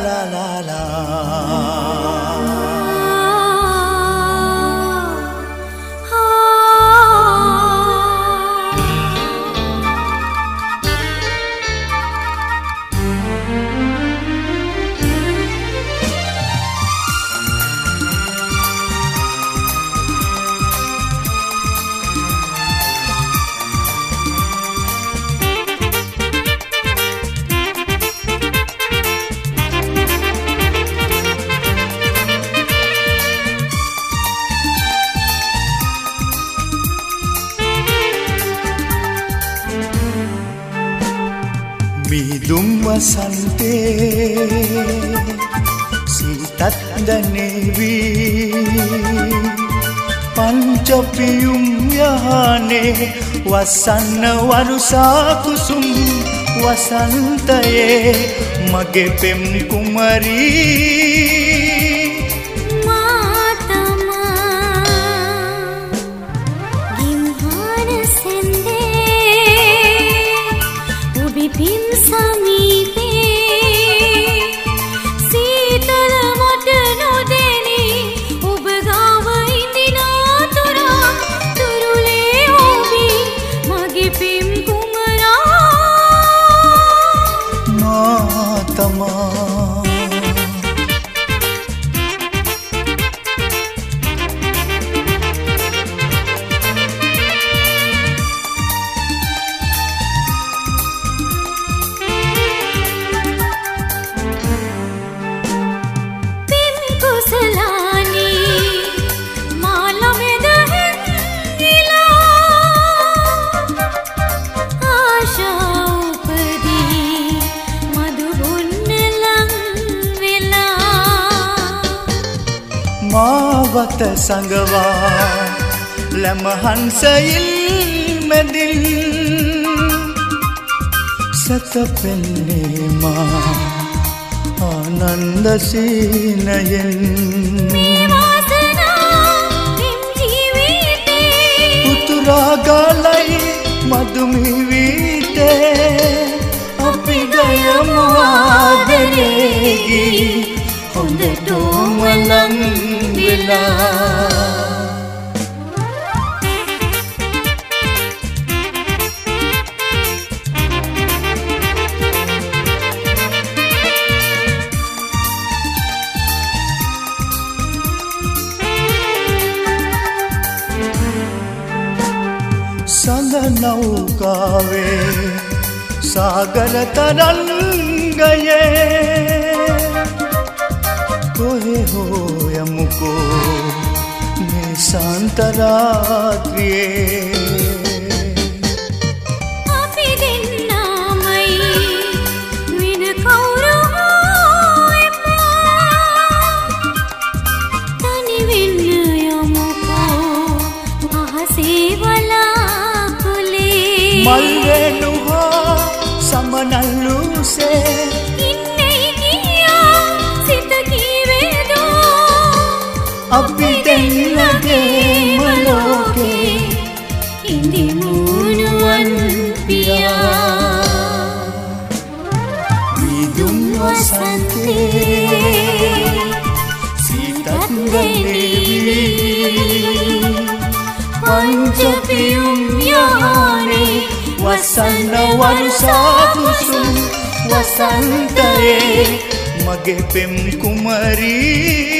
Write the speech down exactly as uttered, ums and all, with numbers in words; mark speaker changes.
Speaker 1: la la la. Midum wasante sitat danevi pancapiyum yahane wasanna warusa kusum wasantaye mage pem kumari
Speaker 2: matama gimhana sende ubi pim samipe sitala mata nodeni ubagawa indina tura turule obi mage pim kumara
Speaker 1: matama මාවත සංගවා ලැමහන්සයිල් මැදින් සතපෙන්නේ මා ආනන්ද සීනයෙන්
Speaker 2: මේ වාසනා නිම් ජීවිතේ
Speaker 1: උතුරා ගාලයි මදුමිවිතේ අපි ගයමු ආදරේගි හොඳටම ලං වෙලා සඳ නෞකාවේ සාගර තරංගයේ कोहे हो यमुको में शांतरात्रिये
Speaker 2: අපි දෙන්නමයි වෙන කවුරු එපා තනි වෙන්න යමුකෝ අහසේ වලාකුලේ
Speaker 1: මල් වේණුහා සමනල්ලුසේ අපි දෙන්නගේම ලෝකේ
Speaker 2: ඉඳිමුනුවන් පියා
Speaker 1: විදුම් වසන්තේ සිතත් ගනේවි පංචපියුම් යානේ වසන්න වරුසා කුසුම් වසන්තයේ මගේ පෙම් කුමරී